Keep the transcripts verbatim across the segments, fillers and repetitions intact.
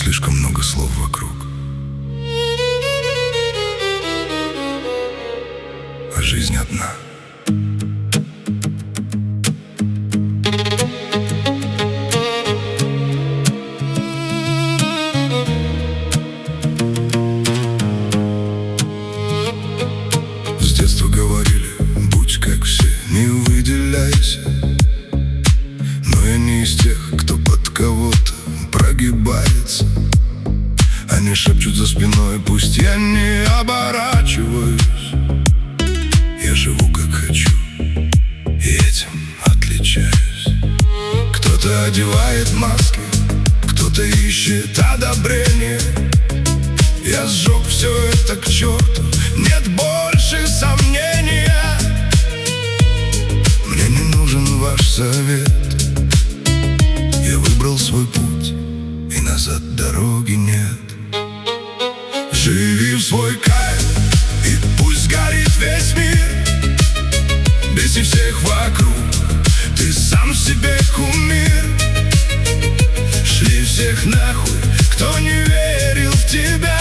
слишком много слов вокруг, а жизнь одна. С детства говорили: будь как все, не выделяйся. Но я не из тех, кто под кого-то прогибается. Они шепчут за спиной, пусть я не оборачиваюсь. Я живу как хочу, и этим отличаюсь. Кто-то одевает маски, кто-то ищет одобрение. Я сжег все это к черту, нет больше сомнения. Мне не нужен ваш совет, я выбрал свой путь, и назад дороги нет. Живи в свой кайф, и пусть горит весь мир. Беси всех вокруг, ты сам себе кумир. Шли всех нахуй, кто не верил в тебя.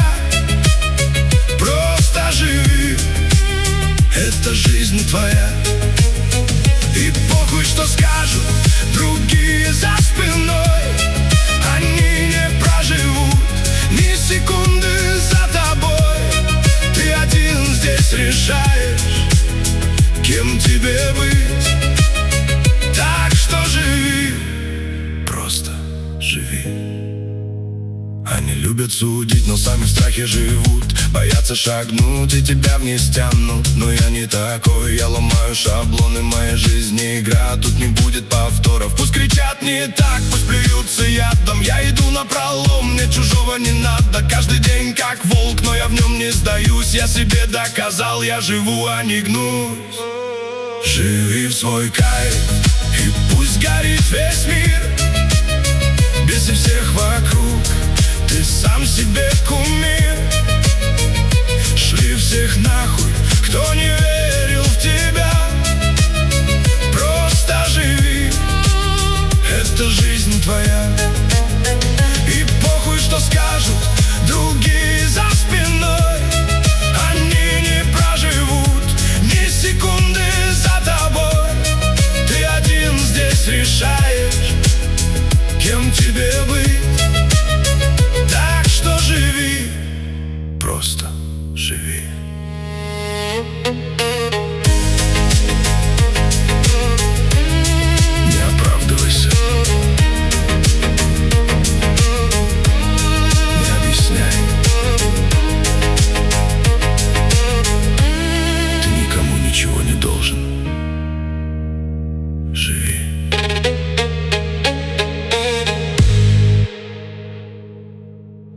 Просто живи, это жизнь твоя. И похуй, что скажут другие за спиной. Они не проживут ни секунды за тобой. Ты один здесь решаешь, кем тебе быть. Так что живи, просто живи. Они любят судить, но сами в страхе живут. Боятся шагнуть и тебя вниз тянут. Но я не такой, я ломаю шаблоны. Моя жизнь не игра, тут не будет повторов. Пусть кричат не так, пусть плюются ядом. Я иду напролом, мне чужого не надо. Каждый день как волк, но я в нем не сдаюсь. Я себе доказал, я живу, а не гнусь. Живи в свой кайф, и пусть горит весь мир. Беси всех вокруг, ты сам себе кумир. Шли всех нахуй, кто не верил в тебя. Просто живи, это жизнь твоя. И похуй, что скажут другие за спиной. Они не проживут ни секунды за тобой. Ты один здесь решаешь, кем тебе быть. Так что живи, просто живи. Не оправдывайся, не объясняй. Ты никому ничего не должен.